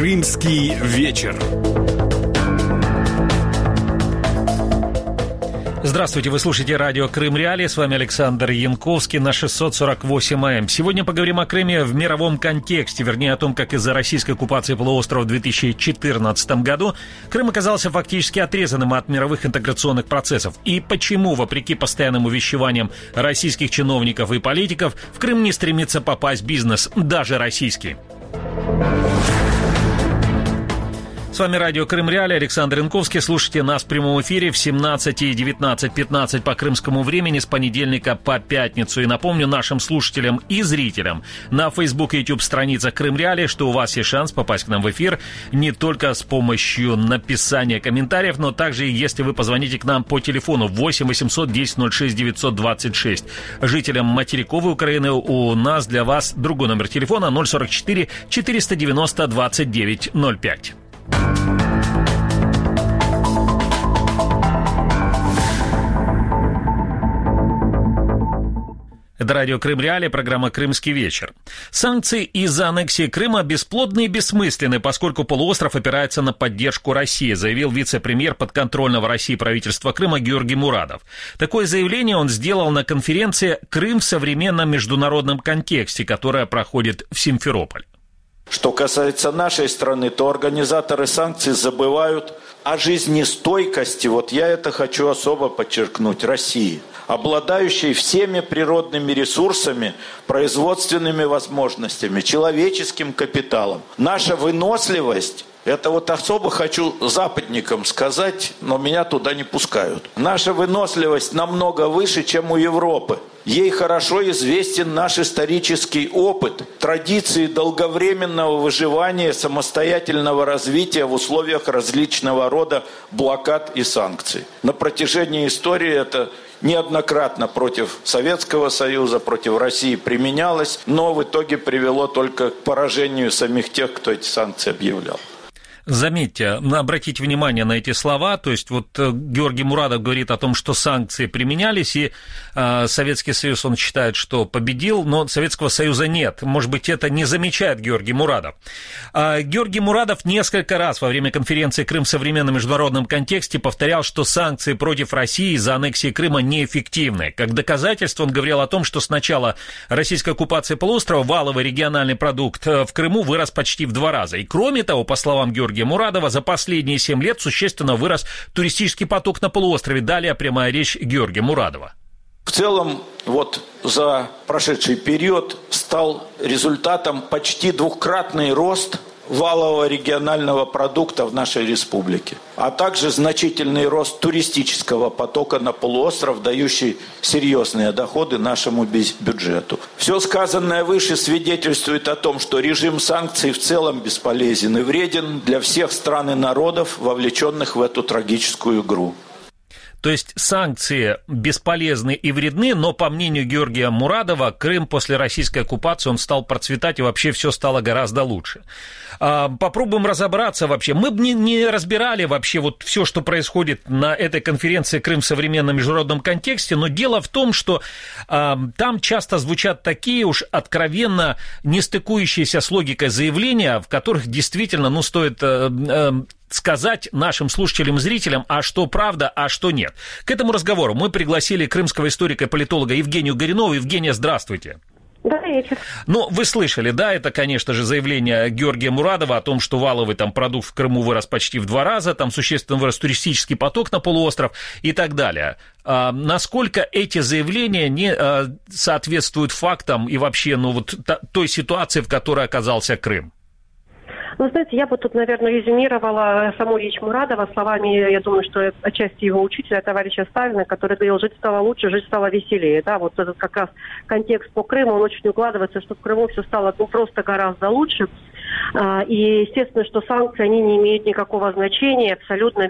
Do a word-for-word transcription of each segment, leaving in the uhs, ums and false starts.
Крымский вечер. Здравствуйте, вы слушаете радио Крым Реалии. С вами Александр Янковский на шестьсот сорок восемь эй эм. Сегодня поговорим о Крыме в мировом контексте, вернее о том, как из-за российской оккупации полуострова в две тысячи четырнадцатом году Крым оказался фактически отрезанным от мировых интеграционных процессов. И почему, вопреки постоянным увещеваниям российских чиновников и политиков, в Крым не стремится попасть бизнес, даже российский. С вами радио Крым Реалии, Александр Янковский. Слушайте нас в прямом эфире в семнадцать и девятнадцать пятнадцать по крымскому времени с понедельника по пятницу. И напомню нашим слушателям и зрителям на Facebook и YouTube страницах Крым Реалии, что у вас есть шанс попасть к нам в эфир не только с помощью написания комментариев, но также если вы позвоните к нам по телефону восемь восемьсот десять ноль шесть девятьсот двадцать шесть. Жителям материковой Украины у нас для вас другой номер телефона ноль сорок четыре четыреста девяносто двадцать девять ноль пять. Это радио Крым Реалии, программа «Крымский вечер». Санкции из-за аннексии Крыма бесплодны и бессмысленны, поскольку полуостров опирается на поддержку России, заявил вице-премьер подконтрольного России правительства Крыма Георгий Мурадов. Такое заявление он сделал на конференции «Крым в современном международном контексте», которая проходит в Симферополе. Что касается нашей страны, то организаторы санкций забывают о жизнестойкости, вот я это хочу особо подчеркнуть, России, обладающей всеми природными ресурсами, производственными возможностями, человеческим капиталом. Наша выносливость, это вот особо хочу западникам сказать, но меня туда не пускают. Наша выносливость намного выше, чем у Европы. Ей хорошо известен наш исторический опыт, традиции долговременного выживания, самостоятельного развития в условиях различного рода блокад и санкций. На протяжении истории это неоднократно против Советского Союза, против России применялось, но в итоге привело только к поражению самих тех, кто эти санкции объявлял. Заметьте, обратите внимание на эти слова, то есть вот Георгий Мурадов говорит о том, что санкции применялись, и э, Советский Союз, он считает, что победил, но Советского Союза нет. Может быть, это не замечает Георгий Мурадов. А Георгий Мурадов несколько раз во время конференции «Крым в современном международном контексте» повторял, что санкции против России из-за аннексии Крыма неэффективны. Как доказательство он говорил о том, что с начала российской оккупации полуострова валовый региональный продукт в Крыму вырос почти в два раза. И кроме того, по словам Георгия Мурадова, за последние семь лет существенно вырос туристический поток на полуострове. Далее прямая речь Георгия Мурадова. В целом, вот за прошедший период стал результатом почти двукратный рост валового регионального продукта в нашей республике, а также значительный рост туристического потока на полуостров, дающий серьезные доходы нашему бюджету. Все сказанное выше свидетельствует о том, что режим санкций в целом бесполезен и вреден для всех стран и народов, вовлеченных в эту трагическую игру. То есть санкции бесполезны и вредны, но, по мнению Георгия Мурадова, Крым после российской оккупации он стал процветать, и вообще все стало гораздо лучше. Попробуем разобраться вообще. Мы бы не, не разбирали вообще вот все, что происходит на этой конференции «Крым в современном международном контексте», но дело в том, что а, там часто звучат такие уж откровенно не стыкующиеся с логикой заявления, в которых действительно, ну, стоит... А, а, сказать нашим слушателям и зрителям, а что правда, а что нет. К этому разговору мы пригласили крымского историка и политолога Евгению Горюнову. Евгения, здравствуйте. Добрый вечер. Ну, вы слышали, да, это, конечно же, заявление Георгия Мурадова о том, что валовый там продукт в Крыму вырос почти в два раза, там существенно вырос туристический поток на полуостров и так далее. А насколько эти заявления не а, соответствуют фактам и вообще, ну, вот та, той ситуации, в которой оказался Крым? Ну, знаете, я бы тут, наверное, резюмировала саму речь Мурадова словами, я думаю, что отчасти его учителя, товарища Сталина, который говорил, жить стало лучше, жить стало веселее. Да, вот этот как раз контекст по Крыму, он очень укладывается, что в Крыму все стало ну, просто гораздо лучше. И, естественно, что санкции, они не имеют никакого значения, абсолютно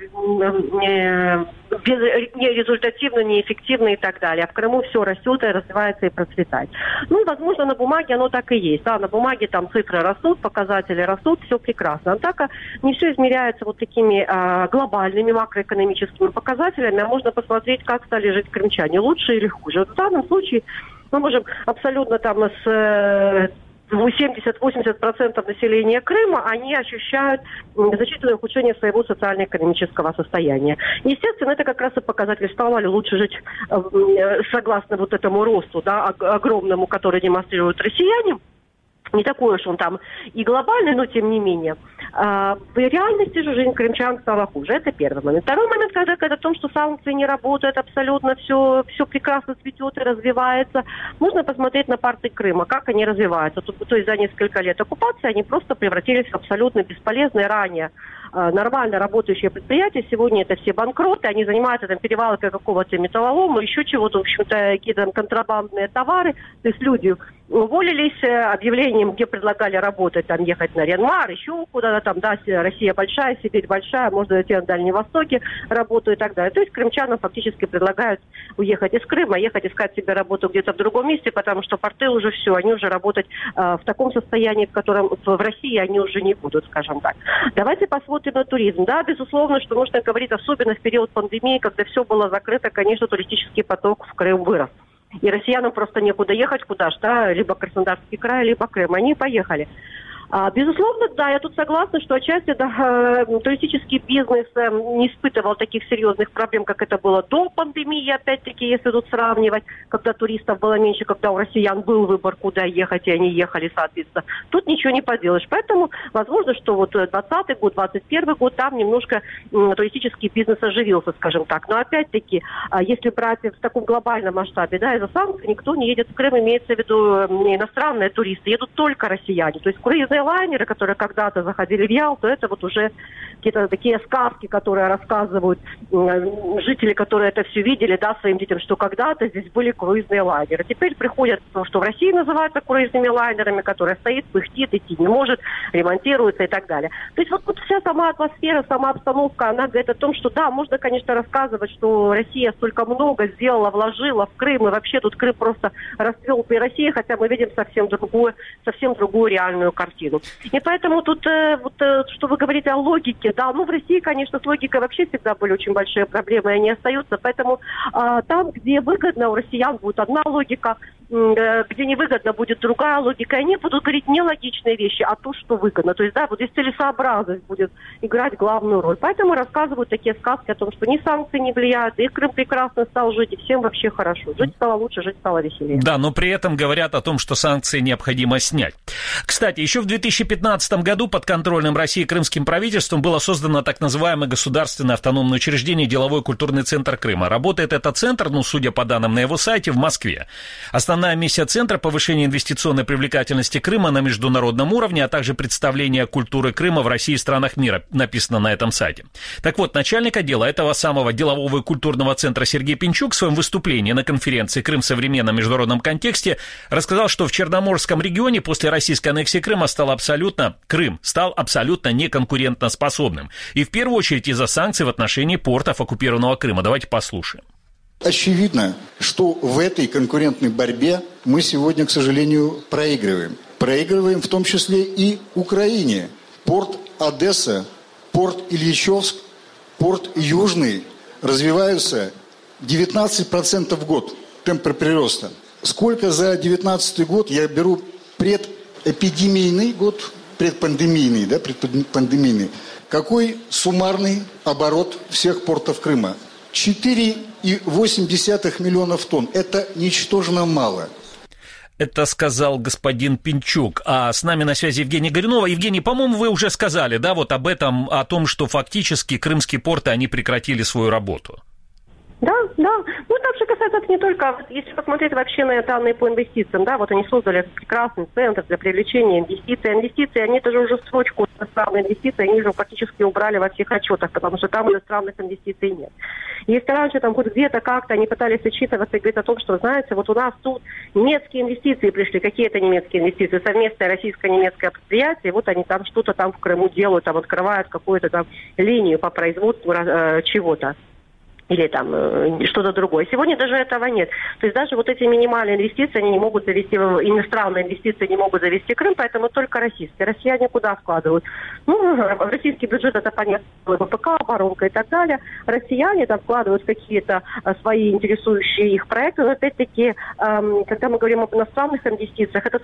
не, не результативно, неэффективно и так далее. А в Крыму все растет и развивается и процветает. Ну, возможно, на бумаге оно так и есть. Да, на бумаге там цифры растут, показатели растут, все прекрасно. Однако не все измеряется вот такими а, глобальными макроэкономическими показателями, а можно посмотреть, как стали жить крымчане, лучше или хуже. Вот в данном случае мы можем абсолютно там с... семьдесят-восемьдесят процентов населения Крыма, они ощущают значительное ухудшение своего социально-экономического состояния. Естественно, это как раз и показатель, стало ли лучше жить согласно вот этому росту, да, огромному, который демонстрируют россияне. Не такой уж он там и глобальный, но тем не менее. А, в реальности же жизнь крымчан стала хуже. Это первый момент. Второй момент, когда говорят о том, что санкции не работают, абсолютно все, все прекрасно цветет и развивается. Нужно посмотреть на порты Крыма, как они развиваются. То, то есть за несколько лет оккупации они просто превратились в абсолютно бесполезные ранее нормально работающие предприятия. Сегодня это все банкроты, они занимаются там перевалкой какого-то металлолома, еще чего-то, в общем-то, какие-то там контрабандные товары. То есть люди уволились объявлением, где предлагали работать, там, ехать на Ренмар, еще куда-то там, да, Россия большая, Сибирь большая, можно идти на Дальнем Востоке, работу и так далее. То есть крымчанам фактически предлагают уехать из Крыма, ехать искать себе работу где-то в другом месте, потому что порты уже все, они уже работать э, в таком состоянии, в котором в России они уже не будут, скажем так. Давайте посмотрим на туризм. Да, безусловно, что нужно говорить, особенно в период пандемии, когда все было закрыто, конечно, туристический поток в Крым вырос. И россиянам просто некуда ехать, куда ж, да, либо Краснодарский край, либо Крым. Они поехали. А, безусловно, да, я тут согласна, что отчасти да, туристический бизнес не испытывал таких серьезных проблем, как это было до пандемии, опять-таки, если тут сравнивать, когда туристов было меньше, когда у россиян был выбор, куда ехать, и они ехали, соответственно. Тут ничего не поделаешь. Поэтому, возможно, что вот двадцатый год, двадцать первый год, там немножко м, туристический бизнес оживился, скажем так. Но, опять-таки, если брать в таком глобальном масштабе, да, из-за санкций никто не едет в Крым, имеется в виду иностранные туристы, едут только россияне. То есть круизные лайнеры, которые когда-то заходили в Ялту, это вот уже какие-то такие сказки, которые рассказывают э, жители, которые это все видели, да, своим детям, что когда-то здесь были круизные лайнеры. Теперь приходят, что в России называются круизными лайнерами, которые стоит, пыхтит, идти не может, ремонтируется и так далее. То есть вот, вот вся сама атмосфера, сама обстановка, она говорит о том, что да, можно, конечно, рассказывать, что Россия столько много сделала, вложила в Крым, и вообще тут Крым просто расцвел при России, хотя мы видим совсем другую, совсем другую реальную картину. И поэтому тут, э, вот, э, что вы говорите о логике, да, ну в России, конечно, с логикой вообще всегда были очень большие проблемы, и они остаются, поэтому э, там, где выгодно, у россиян будет одна логика, э, где невыгодно будет другая логика, и они будут говорить не логичные вещи, а то, что выгодно. То есть, да, вот здесь целесообразность будет играть главную роль. Поэтому рассказывают такие сказки о том, что ни санкции не влияют, и Крым прекрасно стал жить, и всем вообще хорошо. Жить стало лучше, жить стало веселее. Да, но при этом говорят о том, что санкции необходимо снять. Кстати, еще в две тысячи пятнадцатом году под контрольным России крымским правительством было создано так называемое государственное автономное учреждение «Деловой культурный центр Крыма». Работает этот центр, ну, судя по данным на его сайте, в Москве. Основная миссия центра – повышение инвестиционной привлекательности Крыма на международном уровне, а также представление культуры Крыма в России и странах мира, написано на этом сайте. Так вот, начальник отдела этого самого делового и культурного центра Сергей Пинчук в своем выступлении на конференции «Крым в современном международном контексте» рассказал, что в Черноморском регионе после российской аннексии Крыма стал абсолютно, Крым стал абсолютно неконкурентоспособным. И в первую очередь из-за санкций в отношении портов оккупированного Крыма. Давайте послушаем. Очевидно, что в этой конкурентной борьбе мы сегодня, к сожалению, проигрываем. Проигрываем в том числе и Украине. Порт Одесса, порт Ильичевск, порт Южный развиваются девятнадцать процентов в год темпы прироста. Сколько за девятнадцатый год, я беру предэпидемийный год, предпандемийный, да, предпандемийный, какой суммарный оборот всех портов Крыма? четыре целых восемь десятых миллионов тонн. Это ничтожно мало. Это сказал господин Пинчук. А с нами на связи Евгения Горюнова. Евгений, по-моему, вы уже сказали, да, вот об этом, о том, что фактически крымские порты, они прекратили свою работу. Да, да. Ну, там же касается это не только, если посмотреть вообще на данные по инвестициям, да, вот они создали прекрасный центр для привлечения инвестиций. Инвестиции, они даже уже строчку иностранные инвестиции, они же практически убрали во всех отчетах, потому что там иностранных инвестиций нет. Если раньше там хоть где-то как-то они пытались отчитываться и говорить о том, что, знаете, вот у нас тут немецкие инвестиции пришли, какие-то немецкие инвестиции, совместное российско-немецкое предприятие, вот они там что-то там в Крыму делают, там открывают какую-то там линию по производству э, чего-то. Или там э, что-то другое. Сегодня даже этого нет. То есть даже вот эти минимальные инвестиции, они не могут завести, иностранные инвестиции не могут завести Крым, поэтому только российские. Россияне куда вкладывают? Ну, в российский бюджет это понятно, ВПК, оборонка и так далее. Россияне там вкладывают какие-то а, свои интересующие их проекты, но опять-таки, эм, когда мы говорим об иностранных инвестициях, это совсем другое.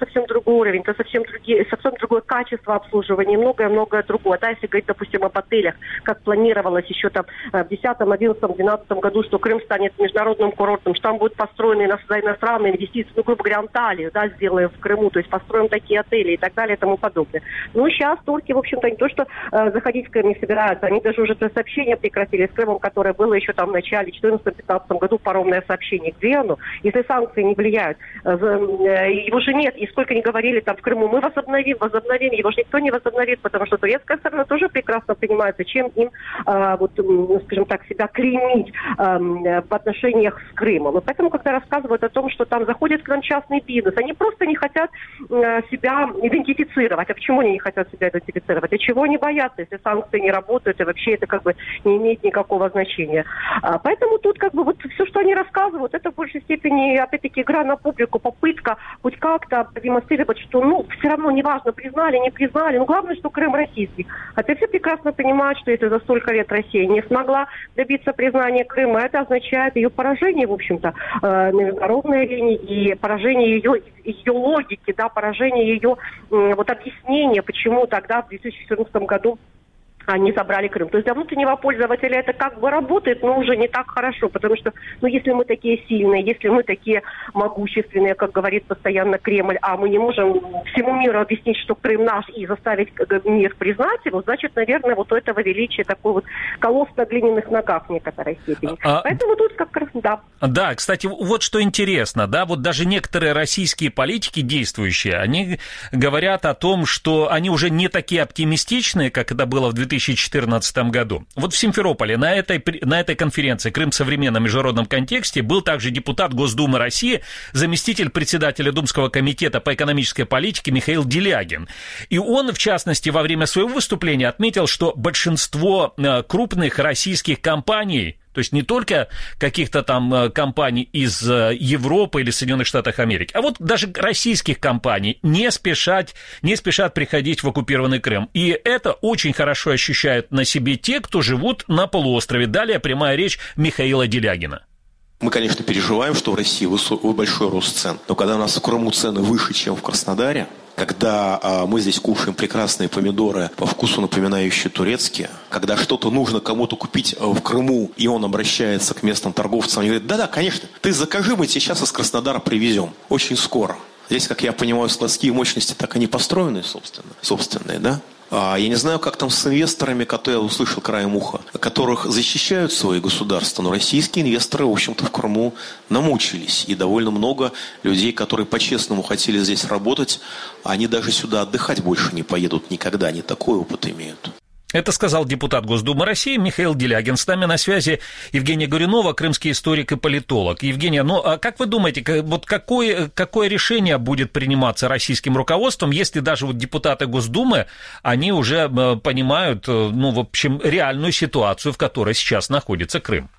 уровень, это совсем, другие, совсем другое качество обслуживания и многое-многое другое. Да, если говорить, допустим, об отелях, как планировалось еще там в десятом, одиннадцатом, двенадцатом году, что Крым станет международным курортом, что там будут построены иностранные инвестиции, ну, грубо говоря, Анталию, да, сделаем в Крыму, то есть построим такие отели и так далее и тому подобное. Ну, сейчас турки, в общем-то, не то, что э, заходить в Крым не собираются, они даже уже сообщение прекратили с Крымом, которое было еще там в начале четырнадцатом-пятнадцатом году, паромное сообщение к Вену. Если санкции не влияют, э, э, его же нет, и сколько ни говорили там в Крыму, мы возобновим, возобновим, его же никто не возобновит, потому что турецкая сторона тоже прекрасно понимает, зачем им, э, вот, э, скажем так, себя клеймить э, в отношениях с Крымом. И поэтому, когда рассказывают о том, что там заходит к нам частный бизнес, они просто не хотят э, себя идентифицировать. А почему они не хотят себя идентифицировать? А чего они боятся, если санкции не работают, и вообще это как бы не имеет никакого значения. А, поэтому тут как бы вот все, что они рассказывают, это в большей степени, опять-таки, игра на публику, попытка хоть как-то продемонстрировать, что, ну, все равно неважно, признали, не признали, но главное, что Крым российский. Хотя все прекрасно понимают, что если за столько лет Россия не смогла добиться признания Крыма, это означает ее поражение, в общем-то, на международной арене и поражение ее, ее логики, да, поражение ее вот объяснения, почему тогда в две тысячи четырнадцатом году они забрали Крым. То есть для внутреннего пользователя это как бы работает, но уже не так хорошо, потому что, ну, если мы такие сильные, если мы такие могущественные, как говорит постоянно Кремль, а мы не можем всему миру объяснить, что Крым наш, и заставить мир признать его, значит, наверное, вот у этого величия такой вот колосс на глиняных ногах в некоторой степени. А, Поэтому тут как раз, да. Да, кстати, вот что интересно, да, вот даже некоторые российские политики действующие, они говорят о том, что они уже не такие оптимистичные, как это было в две тысячи четырнадцатом году. Вот в Симферополе на этой, на этой конференции «Крым в современном международном контексте» был также депутат Госдумы России, заместитель председателя Думского комитета по экономической политике Михаил Делягин. И он, в частности, во время своего выступления отметил, что большинство крупных российских компаний, то есть не только каких-то там компаний из Европы или Соединенных Штатов Америки, а вот даже российских компаний не спешат, не спешат приходить в оккупированный Крым. И это очень хорошо ощущают на себе те, кто живут на полуострове. Далее прямая речь Михаила Делягина. Мы, конечно, переживаем, что в России высокий, большой рост цен. Но когда у нас в Крыму цены выше, чем в Краснодаре, когда а, мы здесь кушаем прекрасные помидоры, по вкусу напоминающие турецкие, когда что-то нужно кому-то купить в Крыму, и он обращается к местным торговцам, и говорит: да-да, конечно, ты закажи, мы тебе сейчас из Краснодара привезем. Очень скоро. Здесь, как я понимаю, складские мощности так и не построены, собственно, собственные, да? А, я не знаю, как там с инвесторами, которые я услышал краем уха, которых защищают свои государства, но российские инвесторы, в общем-то, в Крыму намучились. И довольно много людей, которые по-честному хотели здесь работать, они даже сюда отдыхать больше не поедут никогда, они такой опыт имеют. Это сказал депутат Госдумы России Михаил Делягин. С нами на связи Евгения Горюнова, крымский историк и политолог. Евгения, ну а как вы думаете, вот какое, какое решение будет приниматься российским руководством, если даже вот депутаты Госдумы, они уже понимают, ну, в общем, реальную ситуацию, в которой сейчас находится Крым?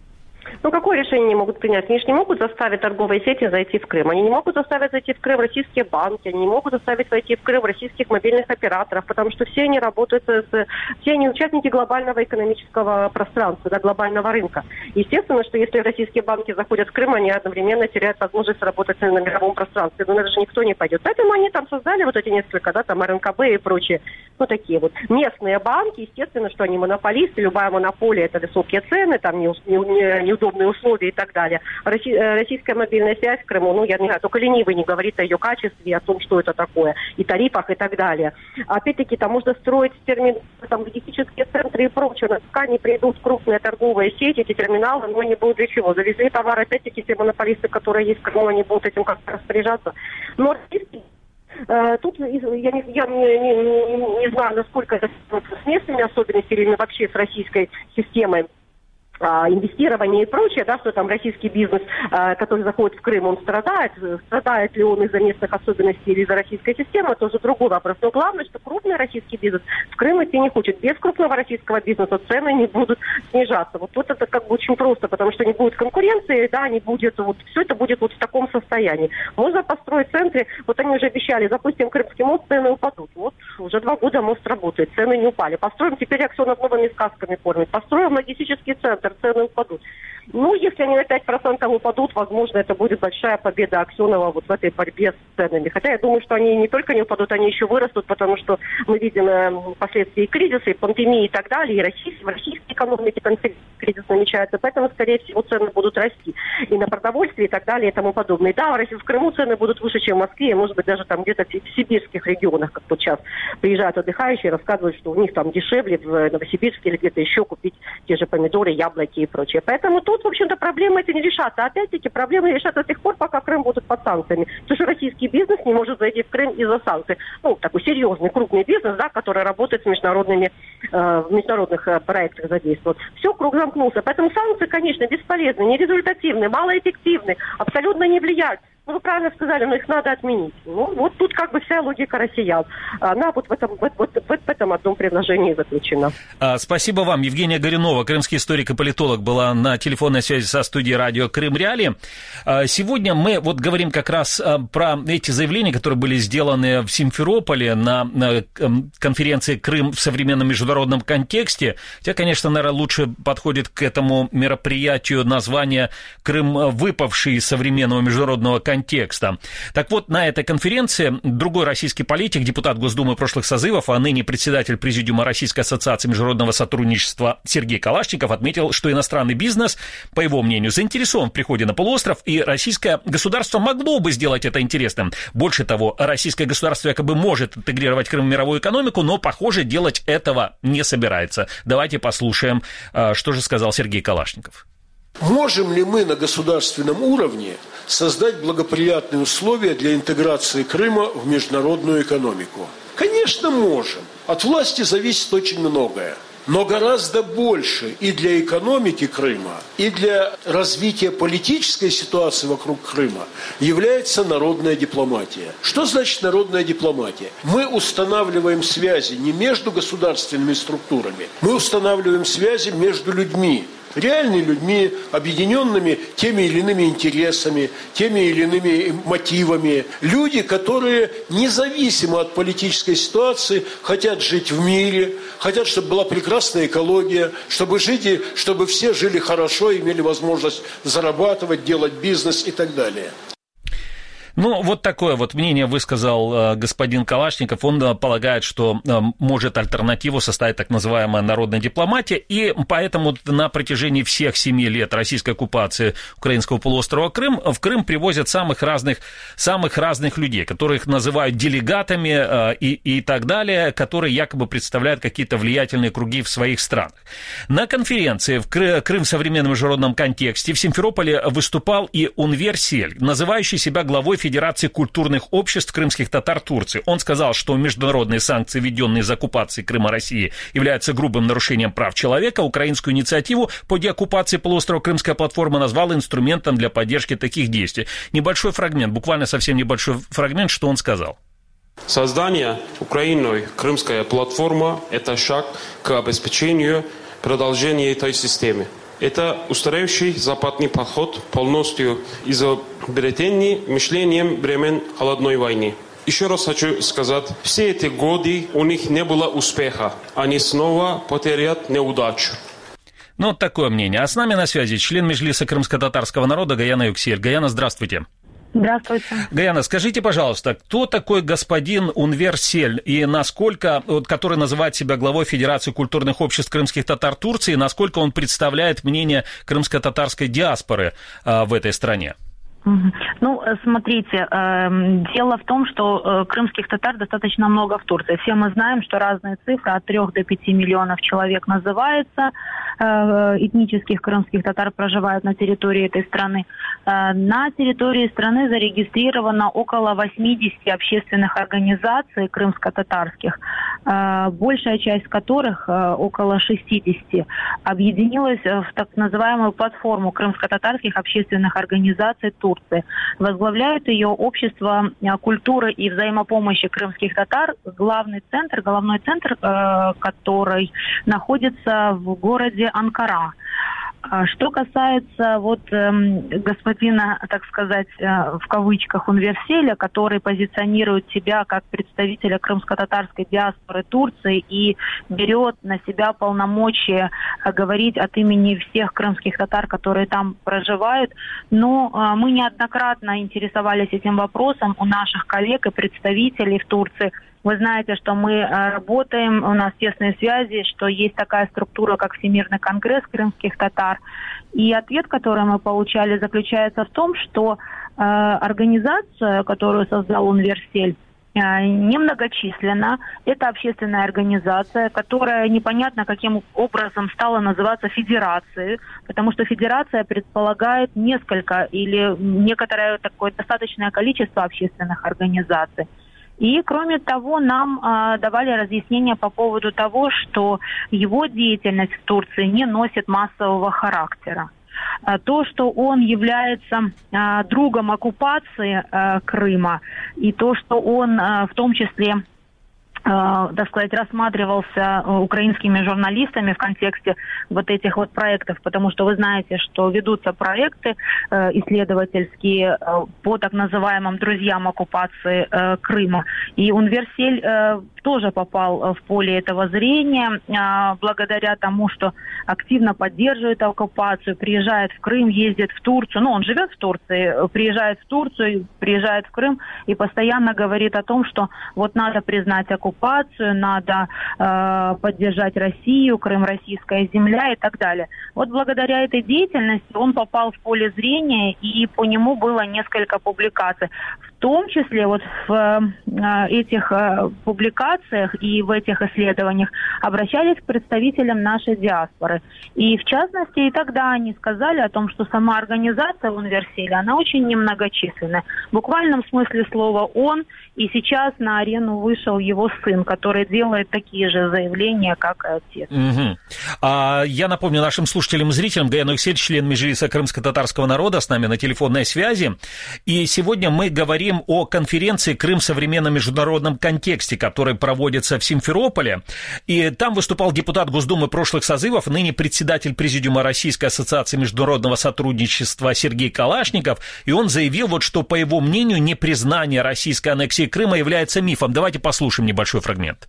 Ну, какое решение они могут принять? Они же не могут заставить торговые сети зайти в Крым. Они не могут заставить зайти в Крым российские банки. Они не могут заставить зайти в Крым российских мобильных операторов, потому что все они работают с... Все они участники глобального экономического пространства, да, глобального рынка. Естественно, что если российские банки заходят в Крым, они одновременно теряют возможность работать на мировом пространстве. Но даже никто не пойдет. Поэтому они там создали вот эти несколько, да, там эр эн ка бэ и прочие, ну, такие вот местные банки. Естественно, что они монополисты. Любая монополия – это высокие цены, там неудобные условия и так далее. Российская мобильная связь в Крыму, ну, я не знаю, только ленивый не говорит о ее качестве, о том, что это такое, и тарифах, и так далее. Опять-таки, там можно строить термин, там, логистические центры и прочее. На ткани придут крупные торговые сети, эти терминалы, но они будут для чего? Завезли товар, опять-таки, те монополисты, которые есть в Крыму, они будут этим как-то распоряжаться. Но российские тут я, не, я не, не, не знаю, насколько это с местными особенностями или вообще с российской системой инвестирование и прочее, да, что там российский бизнес, который заходит в Крым, он страдает. Страдает ли он из-за местных особенностей или из-за российской системы, тоже другой вопрос. Но главное, что крупный российский бизнес в Крым идти не хочет. Без крупного российского бизнеса цены не будут снижаться. Вот, вот это как бы очень просто, потому что не будет конкуренции, да, не будет, вот все это будет вот в таком состоянии. Можно построить центры, вот они уже обещали, запустим Крымский мост, цены упадут. Вот уже два года мост работает, цены не упали. Построим теперь Аксенов новыми сказками кормит. Построим логистический центр, цены упадут. Ну, если они на пять процентов упадут, возможно, это будет большая победа Аксенова вот в этой борьбе с ценами. Хотя я думаю, что они не только не упадут, они еще вырастут, потому что мы видим э, последствия и кризиса, и пандемии, и так далее, и российской, в российской экономике кризис намечается. Поэтому, скорее всего, цены будут расти. И на продовольствие, и так далее, и тому подобное. И да, в России, в Крыму цены будут выше, чем в Москве, и, может быть, даже там где-то в сибирских регионах, как вот сейчас приезжают отдыхающие, рассказывают, что у них там дешевле в Новосибирске или где-то еще купить те же помидоры, яблоки и прочее. Поэтому тут, в общем-то, проблемы эти не решатся. Опять-таки, проблемы решатся до тех пор, пока Крым будет под санкциями. Потому что российский бизнес не может зайти в Крым из-за санкций. Ну, такой серьезный, крупный бизнес, да, который работает с международными, э, в международных э, проектах задействован. Все, круг замкнулся. Поэтому санкции, конечно, бесполезны, нерезультативны, малоэффективны, абсолютно не влияют. Ну, вы правильно сказали, но их надо отменить. Ну, вот тут как бы вся логика россиян. Она вот в этом, вот, вот, вот в этом одном предложении заключена. А, спасибо вам. Евгения Горюнова, крымский историк и политолог, была на телефонной связи со студией радио Крым Реалии. А, сегодня мы вот говорим как раз а, про эти заявления, которые были сделаны в Симферополе на, на конференции «Крым в современном международном контексте». Хотя, конечно, наверное, лучше подходит к этому мероприятию название «Крым, выпавший из современного международного контекста». контекста. Так вот, на этой конференции другой российский политик, депутат Госдумы прошлых созывов, а ныне председатель Президиума Российской ассоциации международного сотрудничества Сергей Калашников отметил, что иностранный бизнес, по его мнению, заинтересован в приходе на полуостров, и российское государство могло бы сделать это интересным. Больше того, российское государство якобы может интегрировать Крым в мировую экономику, но, похоже, делать этого не собирается. Давайте послушаем, что же сказал Сергей Калашников. Можем ли мы на государственном уровне создать благоприятные условия для интеграции Крыма в международную экономику? Конечно, можем. От власти зависит очень многое. Но гораздо больше и для экономики Крыма, и для развития политической ситуации вокруг Крыма является народная дипломатия. Что значит народная дипломатия? Мы устанавливаем связи не между государственными структурами, мы устанавливаем связи между людьми. Реальными людьми, объединенными теми или иными интересами, теми или иными мотивами. Люди, которые независимо от политической ситуации хотят жить в мире, хотят, чтобы была прекрасная экология, чтобы, жить, чтобы все жили хорошо, имели возможность зарабатывать, делать бизнес и так далее. Ну, вот такое вот мнение высказал э, господин Калашников. Он э, полагает, что э, может альтернативу составить так называемая народная дипломатия, и поэтому на протяжении всех семи лет российской оккупации украинского полуострова Крым в Крым привозят самых разных, самых разных людей, которых называют делегатами э, и, и так далее, которые якобы представляют какие-то влиятельные круги в своих странах. На конференции в Кры- «Крым в современном международном контексте» в Симферополе выступал и Унверсель, называющий себя главой Федерации культурных обществ крымских татар Турции. Он сказал, что международные санкции, введенные из оккупации Крыма России, являются грубым нарушением прав человека. Украинскую инициативу по деоккупации полуострова Крымская платформа назвала инструментом для поддержки таких действий. Небольшой фрагмент, буквально совсем небольшой фрагмент, что он сказал. Создание Украиной Крымская платформа – это шаг к обеспечению продолжения этой системы. Это устаревший западный подход, полностью изобретенный мышлением времен холодной войны. Еще раз хочу сказать, все эти годы у них не было успеха. Они снова потеряют неудачу. Ну, вот такое мнение. А с нами на связи член Меджлиса крымско-татарского народа Гаяна Юксель. Гаяна, здравствуйте. Здравствуйте. Гаяна, скажите, пожалуйста, кто такой господин Унверсель и насколько, вот, который называет себя главой Федерации культурных обществ крымских татар Турции, насколько он представляет мнение крымско-татарской диаспоры а, в этой стране? Ну, смотрите, дело в том, что крымских татар достаточно много в Турции. Все мы знаем, что разные цифры от трёх до пяти миллионов человек называются. Этнических крымских татар проживают на территории этой страны. На территории страны зарегистрировано около восьмидесяти общественных организаций крымско-татарских, большая часть которых, около шестидесяти, объединилась в так называемую платформу крымско-татарских общественных организаций Турции. Возглавляет ее общество культуры и взаимопомощи крымских татар, главный центр, головной центр, который находится в городе Анкара. Что касается вот э, господина, так сказать, э, в кавычках, универселя, который позиционирует себя как представителя крымско-татарской диаспоры Турции и берет на себя полномочия э, говорить от имени всех крымских татар, которые там проживают, но э, мы неоднократно интересовались этим вопросом у наших коллег и представителей в Турции. Вы знаете, что мы работаем, у нас тесные связи, что есть такая структура, как Всемирный конгресс крымских татар. И ответ, который мы получали, заключается в том, что э, организация, которую создал Универсель, э, немногочисленна. Это общественная организация, которая непонятно каким образом стала называться федерацией, потому что федерация предполагает несколько или некоторое такое достаточное количество общественных организаций. И, кроме того, нам э, давали разъяснения по поводу того, что его деятельность в Турции не носит массового характера. Э, то, что он является э, другом оккупации э, Крыма, и то, что он э, в том числе, э, так сказать, рассматривался украинскими журналистами в контексте вот этих вот проектов, потому что вы знаете, что ведутся проекты э, исследовательские э, по так называемым друзьям оккупации э, Крыма. И Универсель э, тоже попал в поле этого зрения э, благодаря тому, что активно поддерживает оккупацию, приезжает в Крым, ездит в Турцию. Ну, он живет в Турции, приезжает в Турцию, приезжает в Крым и постоянно говорит о том, что вот надо признать оккупацию, надо э, поддержать Россию, Крым — российская земля и так далее. Вот благодаря этой деятельности он попал в поле зрения, и по нему было несколько публикаций. В том числе вот в э, этих э, публикациях и в этих исследованиях обращались к представителям нашей диаспоры. И в частности, и тогда они сказали о том, что сама организация Универселя, она очень немногочисленная. В буквальном смысле слова он, и сейчас на арену вышел его сын, который делает такие же заявления, как и отец. Угу. А, я напомню нашим слушателям и зрителям, Гаянур Юксель, член Меджлиса крымско-татарского народа, с нами на телефонной связи. И сегодня мы говорим о конференции «Крым в современном международном контексте», которая проводится в Симферополе. И там выступал депутат Госдумы прошлых созывов, ныне председатель Президиума Российской ассоциации международного сотрудничества Сергей Калашников. И он заявил, вот, что, по его мнению, непризнание российской аннексии Крыма является мифом. Давайте послушаем небольшой фрагмент.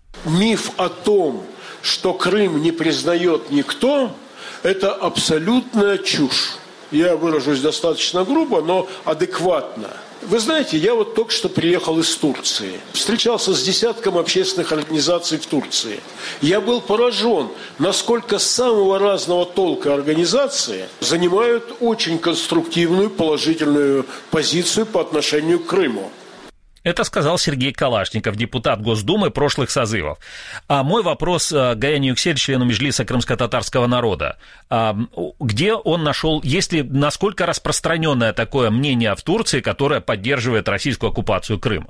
Миф о том, что Крым не признает никто, это абсолютная чушь. Я выражусь достаточно грубо, но адекватно. Вы знаете, я вот только что приехал из Турции. Встречался с десятком общественных организаций в Турции. Я был поражен, насколько самого разного толка организации занимают очень конструктивную, положительную позицию по отношению к Крыму. Это сказал Сергей Калашников, депутат Госдумы прошлых созывов. А мой вопрос Гаянур Юксель, члену Меджлиса крымско-татарского народа. А где он нашел, есть ли, насколько распространенное такое мнение в Турции, которое поддерживает российскую оккупацию Крыма?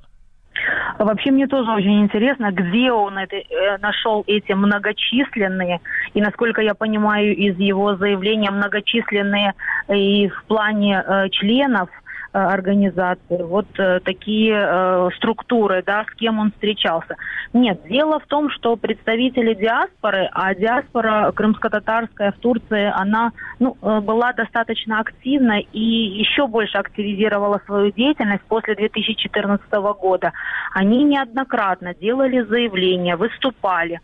Вообще мне тоже очень интересно, где он это, э, нашел эти многочисленные, и, насколько я понимаю, из его заявления многочисленные и в плане э, членов организации, вот э, такие э, структуры, да, с кем он встречался. Нет, дело в том, что представители диаспоры, а диаспора крымско-татарская в Турции, она ну, была достаточно активна и еще больше активизировала свою деятельность после две тысячи четырнадцатого года. Они неоднократно делали заявления, выступали,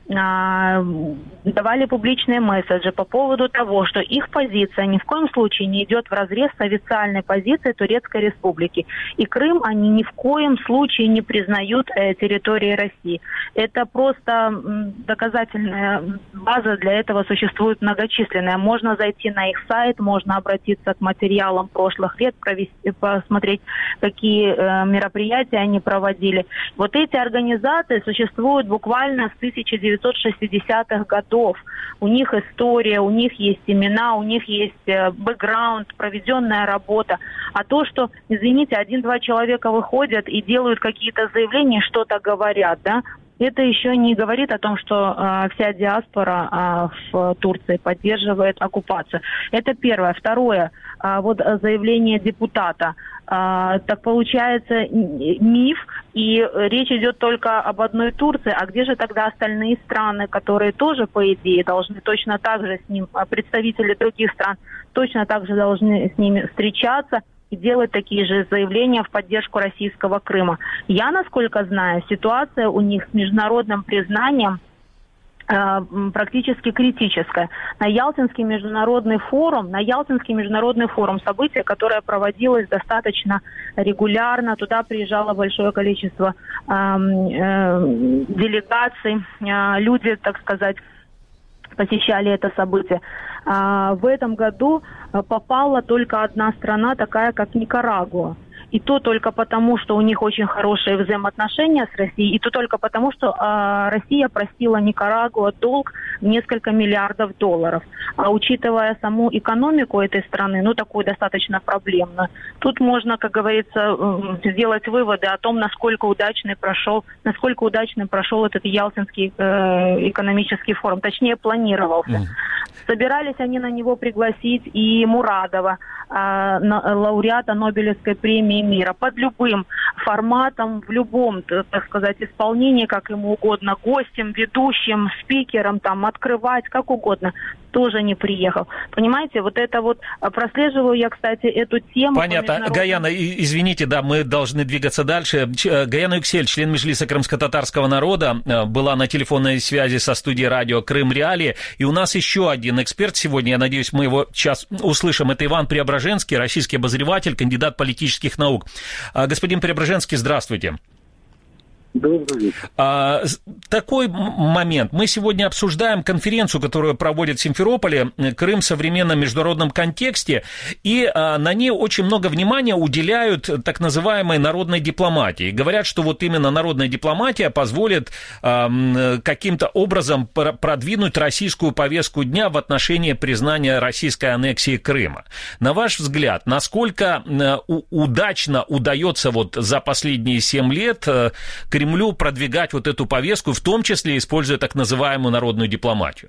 давали публичные месседжи по поводу того, что их позиция ни в коем случае не идет вразрез с официальной позицией Турецкой Республики. И Крым они ни в коем случае не признают э, территорией России. Это просто м, доказательная база для этого существует многочисленная. Можно зайти на их сайт, можно обратиться к материалам прошлых лет, провести, посмотреть, какие э, мероприятия они проводили. Вот эти организации существуют буквально с тысяча девятьсот шестидесятых годов. У них история, у них есть имена, у них есть бэкграунд, проведенная работа. А то, что, извините, один-два человека выходят и делают какие-то заявления, что-то говорят, да, Это еще не говорит о том, что э, вся диаспора э, в Турции поддерживает оккупацию. Это первое. Второе, э, вот заявление депутата. Э, так получается миф, и речь идет только об одной Турции. А где же тогда остальные страны, которые тоже, по идее, должны точно так же с ним, представители других стран, точно так же должны с ними встречаться и делать такие же заявления в поддержку российского Крыма. Я, насколько знаю, ситуация у них с международным признанием э, практически критическая. На Ялтинский международный форум, на Ялтинский международный форум, событие, которое проводилось достаточно регулярно, туда приезжало большое количество э, э, делегаций, э, люди, так сказать, посещали это событие. А, в этом году попала только одна страна, такая как Никарагуа. И то только потому, что у них очень хорошие взаимоотношения с Россией, и то только потому, что а, Россия простила Никарагуа долг в несколько миллиардов долларов. А учитывая саму экономику этой страны, ну, такую достаточно проблемную, тут можно, как говорится, сделать выводы о том, насколько удачный прошел, насколько удачным прошел этот Ялтинский э, экономический форум, точнее, планировался. Mm. Собирались они на него пригласить и Мурадова, э, на, лауреата Нобелевской премии мира, под любым форматом, в любом, так сказать, исполнении, как ему угодно, гостем, ведущим, спикером, там, открывать, как угодно, тоже не приехал. Понимаете, вот это вот, прослеживаю я, кстати, эту тему. Понятно. Международным... Гаяна, извините, да, мы должны двигаться дальше. Гаяна Юксель, член Меджлиса крымско-татарского народа, была на телефонной связи со студией радио «Крым Реалии». И у нас еще один эксперт сегодня, я надеюсь, мы его сейчас услышим. Это Иван Преображенский, российский обозреватель, кандидат политических наук. Господин Преображенский, здравствуйте. Добрый вечер. А, такой момент. Мы сегодня обсуждаем конференцию, которую проводят в Симферополе, «Крым в современном международном контексте», и а, на ней очень много внимания уделяют так называемой народной дипломатии. Говорят, что вот именно народная дипломатия позволит а, каким-то образом продвинуть российскую повестку дня в отношении признания российской аннексии Крыма. На ваш взгляд, насколько а, удачно удается вот за последние семь лет а, Кремлю продвигать вот эту повестку, в том числе используя так называемую народную дипломатию?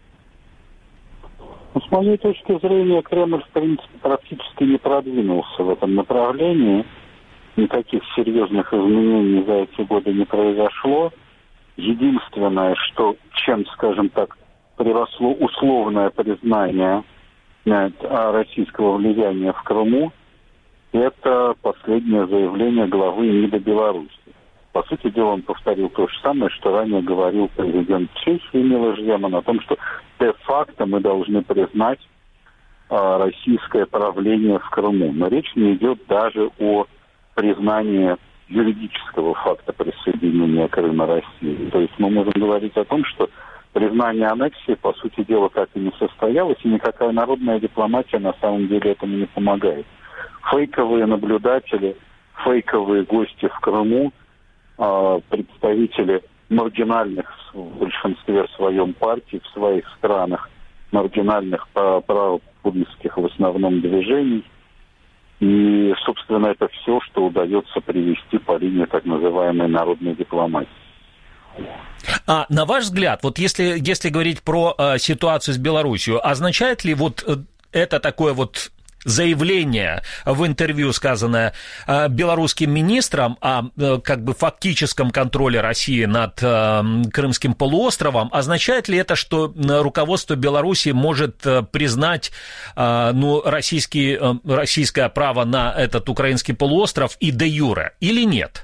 Ну, с моей точки зрения, Кремль, в принципе, практически не продвинулся в этом направлении. Никаких серьезных изменений за эти годы не произошло. Единственное, что, чем, скажем так, приросло условное признание российского влияния в Крыму, это последнее заявление главы МИДа Беларуси. По сути дела, он повторил то же самое, что ранее говорил президент Чехии Милош Земан о том, что де-факто мы должны признать а, российское правление в Крыму. Но речь не идет даже о признании юридического факта присоединения Крыма России. То есть мы можем говорить о том, что признание аннексии, по сути дела, так и не состоялось, и никакая народная дипломатия на самом деле этому не помогает. Фейковые наблюдатели, фейковые гости в Крыму, представители маргинальных в большинстве своем партий в своих странах, маргинальных правопопулистских в основном движений. И, собственно, это все, что удается привести по линии так называемой народной дипломатии. А на ваш взгляд, вот если, если говорить про э, ситуацию с Белоруссией, означает ли вот э, это такое вот заявление в интервью, сказанное э, белорусским министром о э, как бы фактическом контроле России над э, Крымским полуостровом, означает ли это, что руководство Беларуси может э, признать э, ну, российский, э, российское право на этот украинский полуостров и де юре, или нет?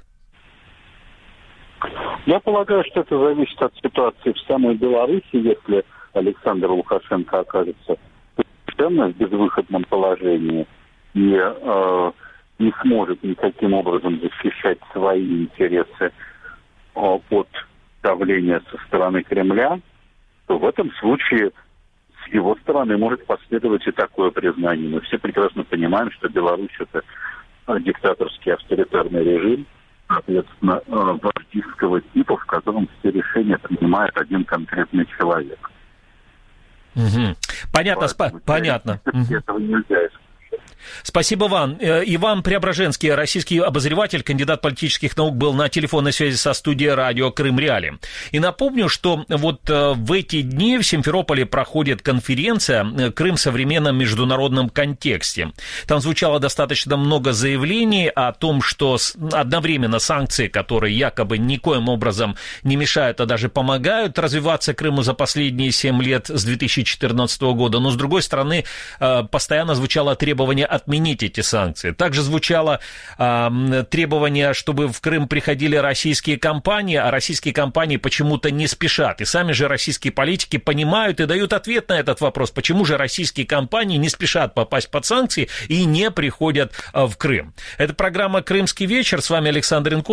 Я полагаю, что это зависит от ситуации в самой Беларуси. Если Александр Лукашенко окажется в безвыходном положении и э, не сможет никаким образом защищать свои интересы э, от давления со стороны Кремля, то в этом случае с его стороны может последовать и такое признание. Мы все прекрасно понимаем, что Беларусь – это диктаторский авторитарный режим, соответственно, э, вождистского типа, в котором все решения принимает один конкретный человек. Угу. Понятно, спа- понятно. Этого нельзя исключать. Спасибо вам. Иван Преображенский, российский обозреватель, кандидат политических наук, был на телефонной связи со студией радио Крым-Реалии. И напомню, что вот в эти дни в Симферополе проходит конференция «Крым в современном международном контексте». Там звучало достаточно много заявлений о том, что одновременно санкции, которые якобы никоим образом не мешают, а даже помогают развиваться Крыму за последние семь лет с две тысячи четырнадцатого года, но, с другой стороны, постоянно звучало требование отменить эти санкции. Также звучало э, требование, чтобы в Крым приходили российские компании, а российские компании почему-то не спешат. И сами же российские политики понимают и дают ответ на этот вопрос, почему же российские компании не спешат попасть под санкции и не приходят э, в Крым. Это программа «Крымский вечер». С вами Александр Инков.